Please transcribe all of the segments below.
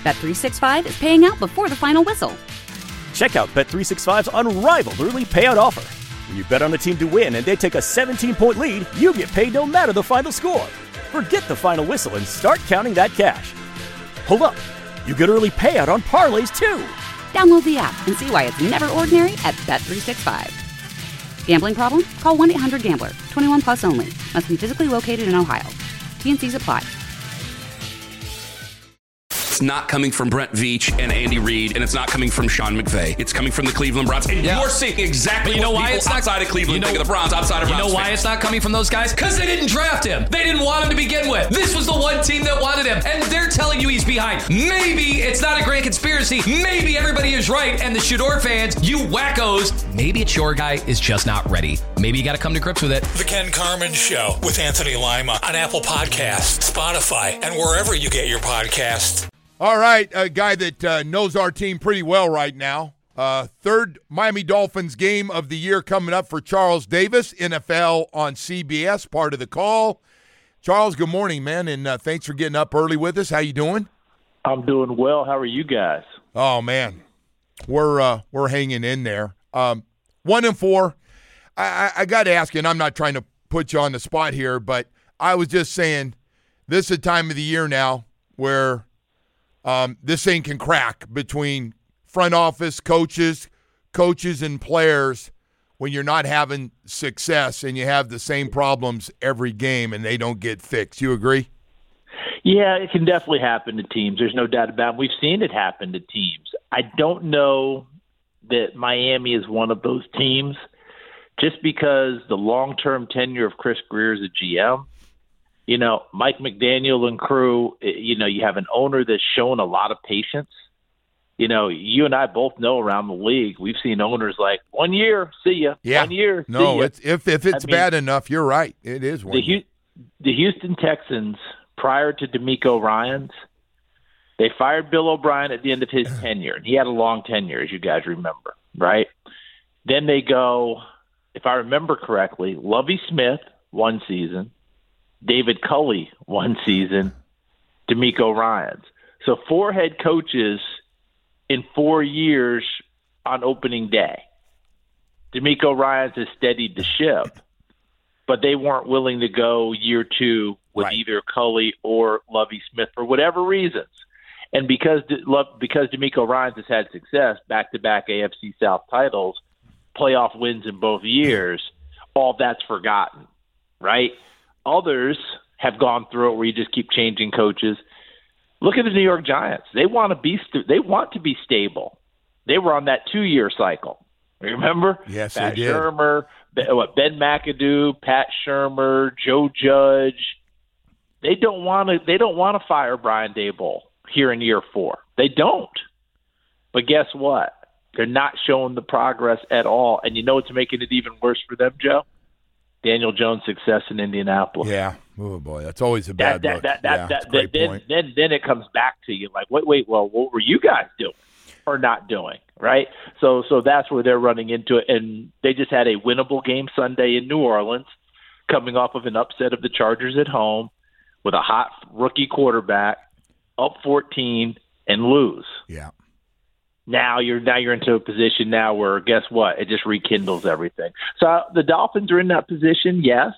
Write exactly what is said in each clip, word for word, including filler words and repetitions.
Bet three sixty-five is paying out before the final whistle. Check out Bet three sixty-five's unrivaled early payout offer. When you bet on a team to win and they take a seventeen-point lead, you get paid no matter the final score. Forget the final whistle and start counting that cash. Hold up. You get early payout on parlays, too. Download the app and see why it's never ordinary at Bet three sixty-five. Gambling problem? Call one eight hundred gambler. twenty-one plus only. Must be physically located in Ohio. T and Cs apply. It's not coming from Brent Veach and Andy Reid, and it's not coming from Sean McVay. It's coming from the Cleveland Browns. And yeah. you're seeing exactly you know what why people it's not, outside of Cleveland you know, think of the Browns, outside of You Browns know why fans. it's not coming from those guys? Because they didn't draft him. They didn't want him to begin with. This was the one team that wanted him, and they're telling you he's behind. Maybe it's not a grand conspiracy. Maybe everybody is right, and the Shador fans, you wackos, maybe it's your guy is just not ready. Maybe you got to come to grips with it. The Ken Carman Show with Anthony Lima on Apple Podcasts, Spotify, and wherever you get your podcasts. All right, a guy that uh, knows our team pretty well right now. Uh, third Miami Dolphins game of the year coming up for Charles Davis, N F L on C B S, part of the call. Charles, good morning, man, and uh, thanks for getting up early with us. How you doing? I'm doing well. How are you guys? Oh, man, we're uh, we're hanging in there. Um, one and four. I, I, I got to ask you, and I'm not trying to put you on the spot here, but I was just saying this is a time of the year now where – Um, this thing can crack between front office, coaches, coaches and players when you're not having success and you have the same problems every game and they don't get fixed. You agree? Yeah, it can definitely happen to teams. There's no doubt about it. We've seen it happen to teams. I don't know that Miami is one of those teams just because the long-term tenure of Chris Grier as a G M. You know, Mike McDaniel and crew, you know, you have an owner that's shown a lot of patience. You know, you and I both know around the league, we've seen owners like, one year, see ya. Yeah. One year, no, see ya. It's, if, if it's I mean, bad enough, you're right. It is one the, year. the Houston Texans, prior to DeMeco Ryans, they fired Bill O'Brien at the end of his tenure. And he had a long tenure, as you guys remember, right? Then they go, if I remember correctly, Lovie Smith, one season. David Culley, one season, DeMeco Ryans. So four head coaches in four years on opening day. DeMeco Ryans has steadied the ship, but they weren't willing to go year two with right. either Culley or Lovie Smith for whatever reasons. And because because DeMeco Ryans has had success, back-to-back A F C South titles, playoff wins in both years, all that's forgotten, right? Others have gone through it where you just keep changing coaches. Look at the New York Giants. They want to be they want to be stable. They were on that two-year cycle. Remember? Yes, Pat they did. Shurmur, what Ben McAdoo, Pat Shurmur, Joe Judge. They don't want to. They don't want to fire Brian Daboll here in year four. They don't. But guess what? They're not showing the progress at all. And you know what's making it even worse for them, Joe? Daniel Jones' success in Indianapolis. Yeah. Oh, boy. That's always a bad that, look. That, that, yeah, that, great then, point. Then, then it comes back to you like, wait, wait, well, what were you guys doing or not doing, right? So so that's where they're running into it. And they just had a winnable game Sunday in New Orleans, coming off of an upset of the Chargers at home with a hot rookie quarterback, up fourteen, and lose. Yeah. Now you're now you're into a position now where, guess what? It just rekindles everything. So the Dolphins are in that position, yes.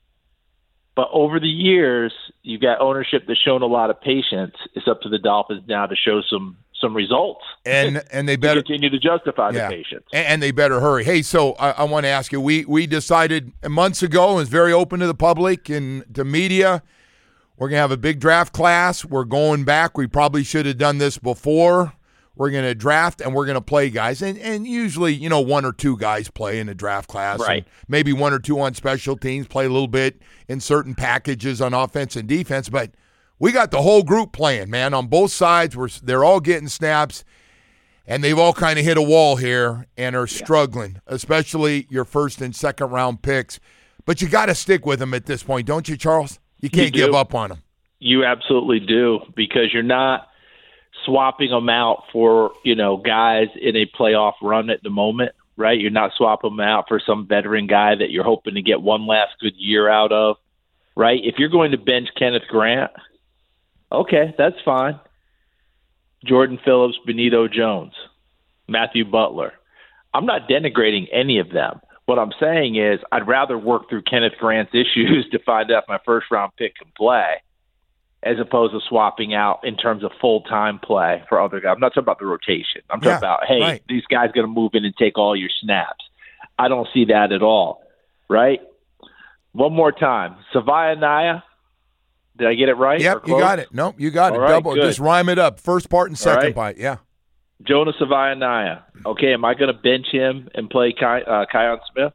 But over the years, you've got ownership that's shown a lot of patience. It's up to the Dolphins now to show some some results. And and they better continue to justify yeah, the patience. And, and they better hurry. Hey, so I, I want to ask you, we we decided months ago, and was very open to the public and to media, we're going to have a big draft class. We're going back. We probably should have done this before. We're going to draft, and we're going to play guys. And and usually, you know, one or two guys play in a draft class. Right. And maybe one or two on special teams, play a little bit in certain packages on offense and defense. But we got the whole group playing, man, on both sides. We're, they're all getting snaps, and they've all kind of hit a wall here and are yeah. struggling, especially your first and second round picks. But you got to stick with them at this point, don't you, Charles? You can't you give up on them. You absolutely do, because you're not swapping them out for, you know, guys in a playoff run at the moment, right? You're not swapping them out for some veteran guy that you're hoping to get one last good year out of, right? If you're going to bench Kenneth Grant, okay, that's fine. Jordan Phillips, Benito Jones, Matthew Butler. I'm not denigrating any of them. What I'm saying is I'd rather work through Kenneth Grant's issues to find out if my first-round pick can play as opposed to swapping out in terms of full-time play for other guys. I'm not talking about the rotation. I'm talking Yeah, about, hey, right. these guys going to move in and take all your snaps. I don't see that at all, right? One more time. Savaiya Naya, did I get it right? Yep, you got it. Nope, you got all it. right, Double. good. Just rhyme it up. First part and second right. part. Yeah. Jonah Savaiya Naya. Okay, am I going to bench him and play Ky- uh, Kyon Smith?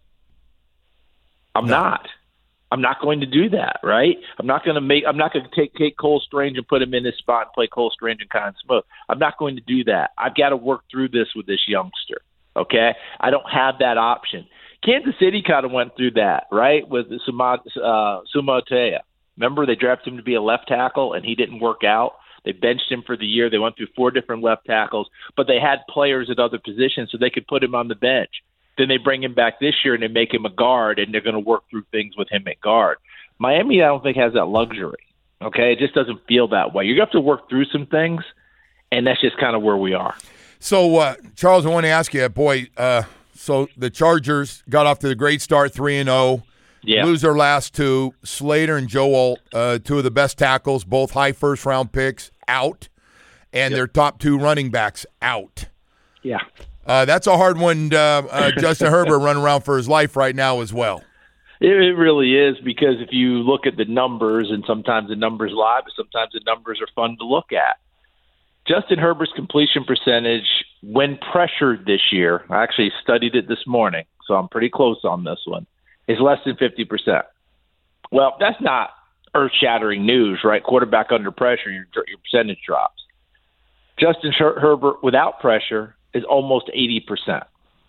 I'm No. not. I'm not going to do that, right? I'm not going to make. I'm not going to take, take Cole Strange and put him in his spot and play Cole Strange and Kyon Smith. I'm not going to do that. I've got to work through this with this youngster. Okay, I don't have that option. Kansas City kind of went through that, right, with Suma uh, Sumatea. Remember, they drafted him to be a left tackle, and he didn't work out. They benched him for the year. They went through four different left tackles, but they had players at other positions, so they could put him on the bench. Then they bring him back this year and they make him a guard, and they're going to work through things with him at guard. Miami, I don't think, has that luxury. Okay, it just doesn't feel that way. You're going to have to work through some things, and that's just kind of where we are. So, uh, Charles, I want to ask you, boy, uh, so the Chargers got off to the great start, three and oh. Yeah. Lose their last two. Slater and Joe Alt, uh, two of the best tackles, both high first-round picks, out. And Yep. their top two running backs, out. Yeah. Uh, that's a hard one. Uh, uh, Justin Herbert running around for his life right now as well. It, it really is, because if you look at the numbers, and sometimes the numbers lie, but sometimes the numbers are fun to look at. Justin Herbert's completion percentage when pressured this year, I actually studied it this morning, so I'm pretty close on this one, is less than fifty percent. Well, that's not earth-shattering news, right? Quarterback under pressure, your, your percentage drops. Justin Her- Herbert without pressure is almost eighty percent.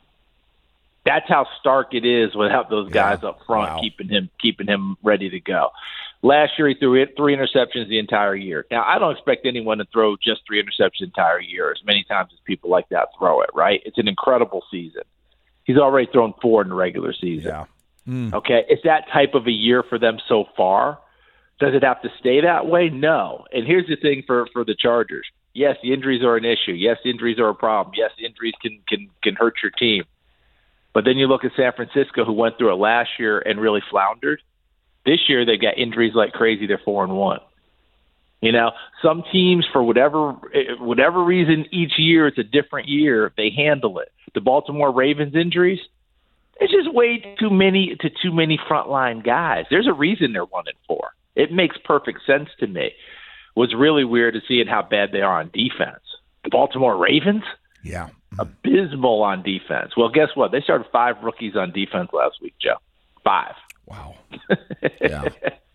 That's how stark it is without those guys Yeah. up front Wow. keeping him keeping him ready to go. Last year he threw it three interceptions the entire year. Now I don't expect anyone to throw just three interceptions the entire year, as many times as people like that throw it, right? It's an incredible season. He's already thrown four in the regular season. Yeah. Mm. Okay, it's that type of a year for them so far. Does it have to stay that way? No. And here's the thing for, for the Chargers. Yes, the injuries are an issue. Yes, the injuries are a problem. Yes, the injuries can, can, can hurt your team. But then you look at San Francisco, who went through it last year and really floundered. This year they got injuries like crazy. They're four and one. You know, some teams, for whatever whatever reason, each year it's a different year. They handle it. The Baltimore Ravens injuries, it's just way too many to too many frontline guys. There's a reason they're one and four. It makes perfect sense to me. What's really weird is seeing how bad they are on defense. The Baltimore Ravens, Yeah. abysmal on defense. Well, guess what? They started five rookies on defense last week, Joe. Five. Wow. Yeah.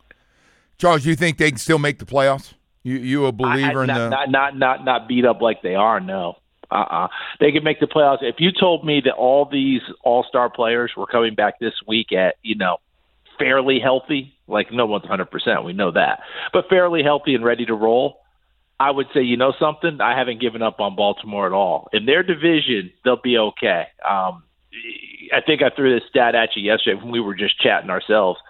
Charles, you think they can still make the playoffs? You you a believer I, I, in not, the not not not not beat up like they are? No. Uh-uh. They can make the playoffs. If you told me that all these all-star players were coming back this week at, you know, fairly healthy, like no one's one hundred percent, we know that, but fairly healthy and ready to roll, I would say, you know something, I haven't given up on Baltimore at all. In their division, they'll be okay. Um, I think I threw this stat at you yesterday when we were just chatting ourselves.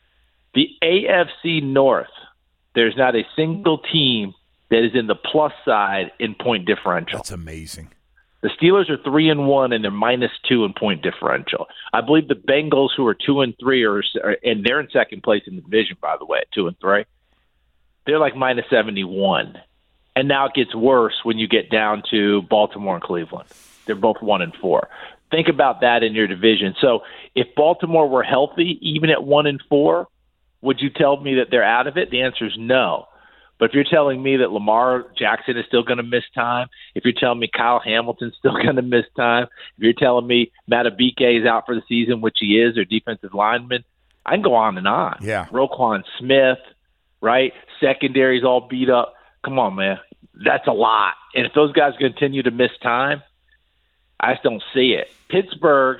The A F C North, there's not a single team that is in the plus side in point differential. That's amazing. The Steelers are three and one, and they're minus two in point differential. I believe the Bengals, who are two and three, are, and they're in second place in the division, by the way, at two and three. They're like minus seventy-one. And now it gets worse when you get down to Baltimore and Cleveland. They're both one and four. Think about that in your division. So if Baltimore were healthy, even at one and four, would you tell me that they're out of it? The answer is no. But if you're telling me that Lamar Jackson is still going to miss time, if you're telling me Kyle Hamilton's still going to miss time, if you're telling me Matabike is out for the season, which he is, or defensive lineman, I can go on and on. Yeah. Roquan Smith, right? Secondary's all beat up. Come on, man. That's a lot. And if those guys continue to miss time, I just don't see it. Pittsburgh,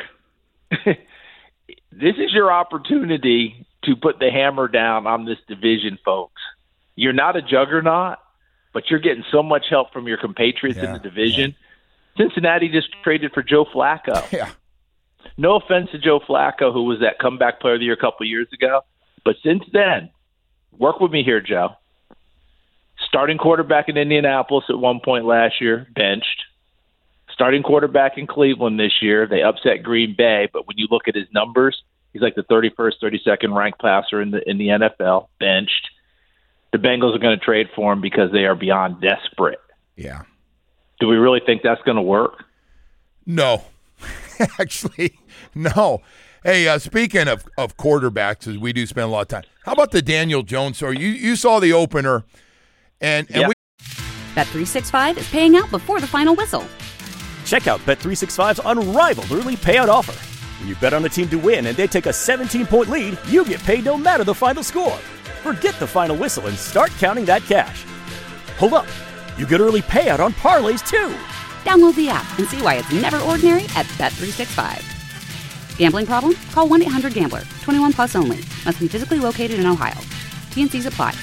this is your opportunity to put the hammer down on this division, folks. You're not a juggernaut, but you're getting so much help from your compatriots Yeah, in the division. Yeah. Cincinnati just traded for Joe Flacco. Yeah. No offense to Joe Flacco, who was that comeback player of the year a couple years ago. But since then, work with me here, Joe. Starting quarterback in Indianapolis at one point last year, benched. Starting quarterback in Cleveland this year, they upset Green Bay, but when you look at his numbers, he's like the thirty-first, thirty-second ranked passer in the in the N F L, benched. The Bengals are going to trade for him because they are beyond desperate. Yeah. Do we really think that's going to work? No. Actually, no. Hey, uh, speaking of, of quarterbacks, as we do spend a lot of time, how about the Daniel Jones story? You you saw the opener, and, and yeah. we Bet three sixty-five is paying out before the final whistle. Check out Bet three sixty-five's unrivaled early payout offer. When you bet on a team to win and they take a seventeen-point lead, you get paid no matter the final score. Forget the final whistle and start counting that cash. Hold up. You get early payout on parlays, too. Download the app and see why it's never ordinary at Bet three sixty-five. Gambling problem? Call one eight hundred gambler. twenty-one plus only. Must be physically located in Ohio. T and C's apply.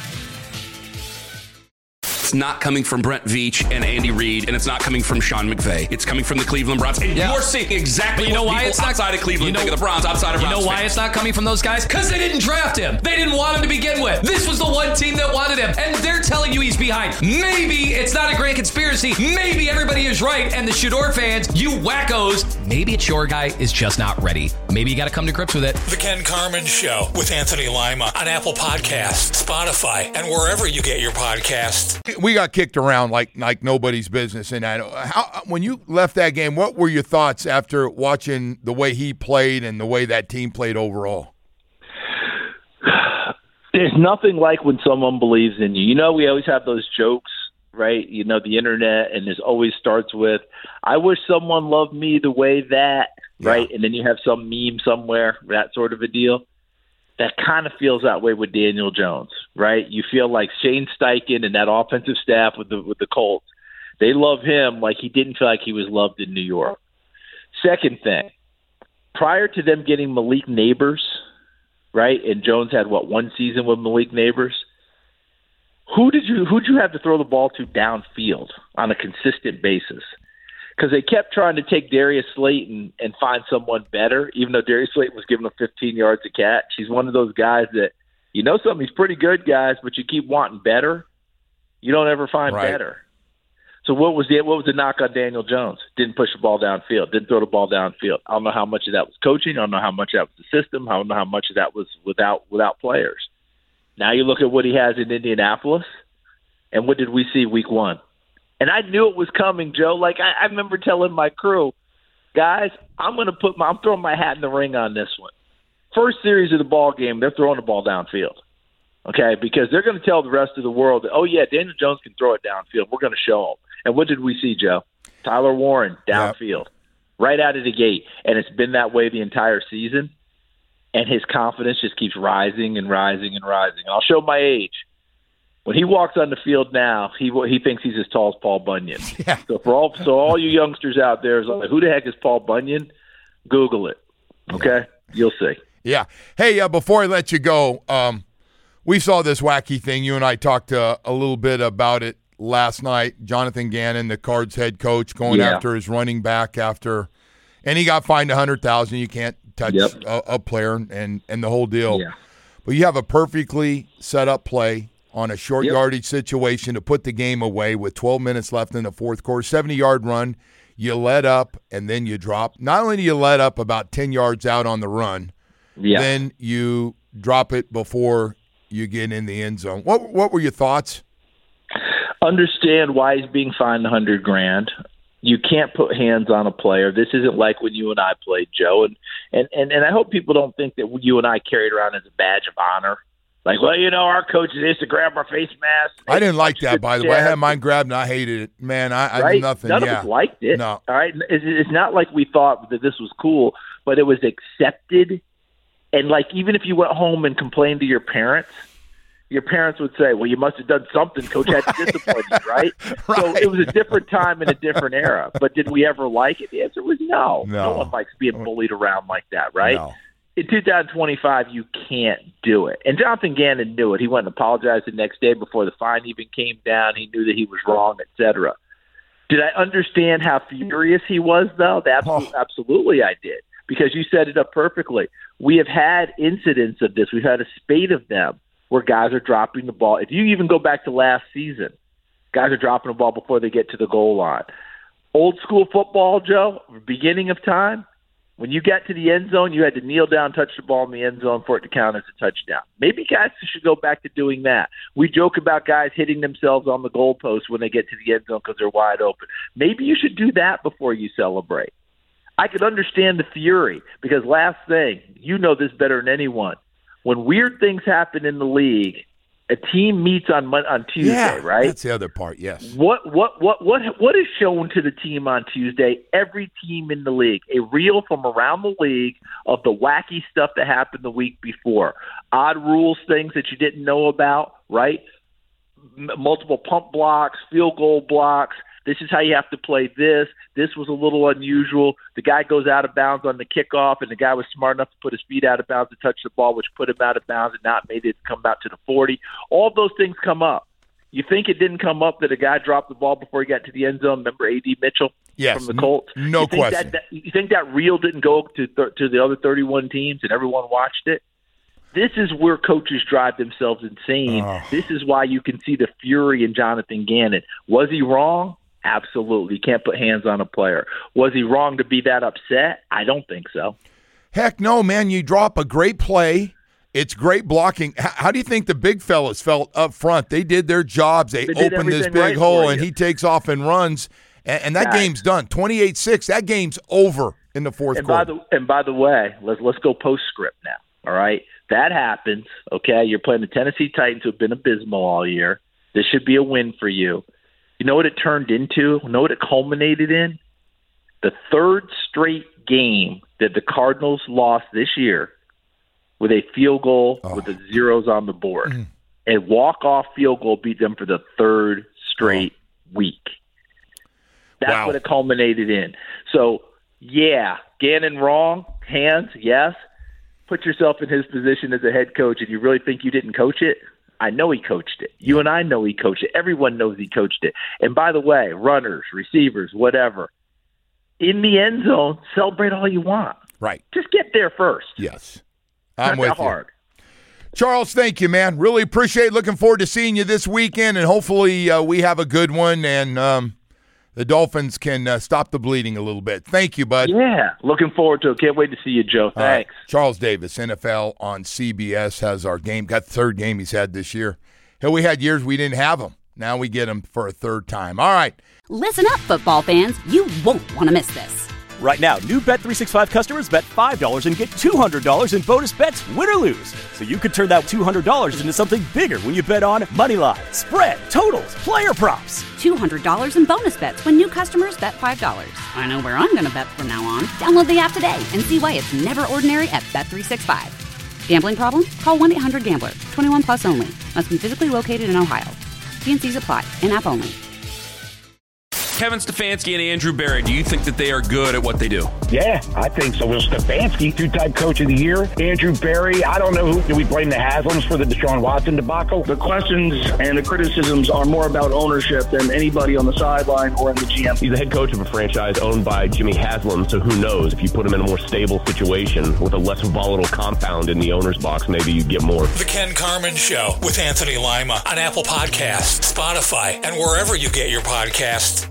It's not coming from Brent Veach and Andy Reid, and it's not coming from Sean McVay. It's coming from the Cleveland Browns. And Yeah. you're seeing exactly But you know what why people it's not- outside of Cleveland you know- think of the Browns, outside of You Browns know why fans. it's not coming from those guys? Because they didn't draft him. They didn't want him to begin with. This was the one team that wanted him, and they're telling you he's behind. Maybe it's not a grand conspiracy. Maybe everybody is right, and the Shador fans, you wackos, maybe it's your guy is just not ready. Maybe you got to come to grips with it. The Ken Carmen Show with Anthony Lima on Apple Podcasts, Spotify, and wherever you get your podcasts. we got kicked around like like nobody's business. And I, how, when you left that game, what were your thoughts after watching the way he played and the way that team played overall? There's nothing like when someone believes in you. You know, we always have those jokes, right? You know, the internet, and this always starts with, I wish someone loved me the way that, Yeah. right? And then you have some meme somewhere, that sort of a deal. That kind of feels that way with Daniel Jones, right? You feel like Shane Steichen and that offensive staff with the with the Colts, they love him like he didn't feel like he was loved in New York. Second thing, prior to them getting Malik Neighbors, right? And Jones had what, one season with Malik Neighbors. Who did you who did you have to throw the ball to downfield on a consistent basis? Because they kept trying to take Darius Slayton and find someone better, even though Darius Slayton was giving him fifteen yards a catch. He's one of those guys that, you know something, he's pretty good, guys, but you keep wanting better. You don't ever find Right. better. So what was the what was the knock on Daniel Jones? Didn't push the ball downfield. Didn't throw the ball downfield. I don't know how much of that was coaching. I don't know how much of that was the system. I don't know how much of that was without without players. Now you look at what he has in Indianapolis, and what did we see week one? And I knew it was coming, Joe. Like I, I remember telling my crew, guys, I'm going to put my I'm throwing my hat in the ring on this one. First series of the ball game, they're throwing the ball downfield. Okay, because they're going to tell the rest of the world that, oh yeah, Daniel Jones can throw it downfield. We're going to show them. And what did we see, Joe? Tyler Warren downfield, right out of the gate, and it's been that way the entire season. And his confidence just keeps rising and rising and rising. And I'll show my age. When he walks on the field now, he he thinks he's as tall as Paul Bunyan. Yeah. So for all so all you youngsters out there, is like, who the heck is Paul Bunyan? Google it. Okay, you'll see. Yeah. Hey, uh, before I let you go, um, we saw this wacky thing. You and I talked uh, a little bit about it last night. Jonathan Gannon, the Cards head coach, going Yeah. after his running back after, and he got fined a hundred thousand. You can't touch Yep. a, a player and and the whole deal. Yeah. But you have a perfectly set up play on a short Yep. yardage situation to put the game away with twelve minutes left in the fourth quarter. seventy-yard run. You let up, and then you drop. Not only do you let up about ten yards out on the run, Yeah. then you drop it before you get in the end zone. What what were your thoughts? Understand why he's being fined a hundred grand. You can't put hands on a player. This isn't like when you and I played, Joe. And, and, and, and I hope people don't think that you and I carried around as a badge of honor. Like, well, you know, our coaches used to grab our face masks. I didn't like that, by the way. I had Yeah. mine grabbed, and I hated it. Man, I, I Right? did nothing. None yeah. of us liked it. No. All right. It's, it's not like we thought that this was cool, but it was accepted. And like, even if you went home and complained to your parents, your parents would say, well, you must have done something. Coach had to discipline you, right? Right. So it was a different time and a different era. But did we ever like it? The answer was no. No. one likes being bullied around like that, right? No. In two thousand twenty-five, you can't do it. And Jonathan Gannon knew it. He went and apologized the next day before the fine even came down. He knew that he was wrong, et cetera. Did I understand how furious he was, though? Absolutely, Oh. absolutely I did, because you set it up perfectly. We have had incidents of this. We've had a spate of them where guys are dropping the ball. If you even go back to last season, guys are dropping the ball before they get to the goal line. Old school football, Joe, beginning of time, when you got to the end zone, you had to kneel down, touch the ball in the end zone for it to count as a touchdown. Maybe guys should go back to doing that. We joke about guys hitting themselves on the goalpost when they get to the end zone because they're wide open. Maybe you should do that before you celebrate. I could understand the fury because last thing, you know this better than anyone, when weird things happen in the league, a team meets on on Tuesday, yeah, right? That's the other part, yes. What what what what what is shown to the team on Tuesday? Every team in the league, a reel from around the league of the wacky stuff that happened the week before, odd rules, things that you didn't know about, right? M- multiple pump blocks, field goal blocks. This is how you have to play this. This was a little unusual. The guy goes out of bounds on the kickoff, and the guy was smart enough to put his feet out of bounds to touch the ball, which put him out of bounds and not made it come out to the forty. All those things come up. You think it didn't come up that a guy dropped the ball before he got to the end zone? Remember A D Mitchell yes, from the Colts? No you think question. That, that, you think that reel didn't go to th- to the other thirty-one teams and everyone watched it? This is where coaches drive themselves insane. Oh. This is why you can see the fury in Jonathan Gannon. Was he wrong? Absolutely. You can't put hands on a player. Was he wrong to be that upset? I don't think so. Heck no, man. You drop a great play. It's great blocking. H- how do you think the big fellas felt up front? They did their jobs. They, They did opened this everything big right hole, for and you. he takes off and runs, and, and that Guys. game's done. twenty-eight six. That game's over in the fourth And by quarter. the and by the way, let's let's go postscript now. All right, that happens. Okay, you're playing the Tennessee Titans, who have been abysmal all year. This should be a win for you. You know what it turned into? You know what it culminated in? The third straight game that the Cardinals lost this year with a field goal Oh. with the zeros on the board. Mm. A walk-off field goal beat them for the third straight week. That's Wow. what it culminated in. So, yeah, Gannon wrong, hands, yes. Put yourself in his position as a head coach, and you really think you didn't coach it? I know he coached it. You and I know he coached it. Everyone knows he coached it. And by the way, runners, receivers, whatever, in the end zone, celebrate all you want. Right. Just get there first. Yes. I'm Not with that you. hard. Charles, thank you, man. Really appreciate it. Looking forward to seeing you this weekend, and hopefully uh, we have a good one, and um, the Dolphins can uh, stop the bleeding a little bit. Thank you, bud. Yeah, looking forward to it. Can't wait to see you, Joe. All right. Thanks. Charles Davis, N F L on C B S, has our game. Got the third game he's had this year. Hell, we had years we didn't have him. Now we get him for a third time. All right. Listen up, football fans. You won't want to miss this. Right now, new Bet three sixty-five customers bet five dollars and get two hundred dollars in bonus bets, win or lose. So you could turn that two hundred dollars into something bigger when you bet on money line, spread, totals, player props. two hundred dollars in bonus bets when new customers bet five dollars. I know where I'm going to bet from now on. Download the app today and see why it's never ordinary at Bet three sixty-five. Gambling problem? Call one eight hundred gambler. twenty-one plus only. Must be physically located in Ohio. T N Cs apply. In-app only. Kevin Stefanski and Andrew Berry, do you think that they are good at what they do? Yeah, I think so. Well, Stefanski, two-time coach of the year. Andrew Berry, I don't know who. Do we blame the Haslams for the Deshaun Watson debacle? The questions and the criticisms are more about ownership than anybody on the sideline or in the G M. He's the head coach of a franchise owned by Jimmy Haslam, so who knows? If you put him in a more stable situation with a less volatile compound in the owner's box, maybe you get more. The Ken Carman Show with Anthony Lima on Apple Podcasts, Spotify, and wherever you get your podcasts.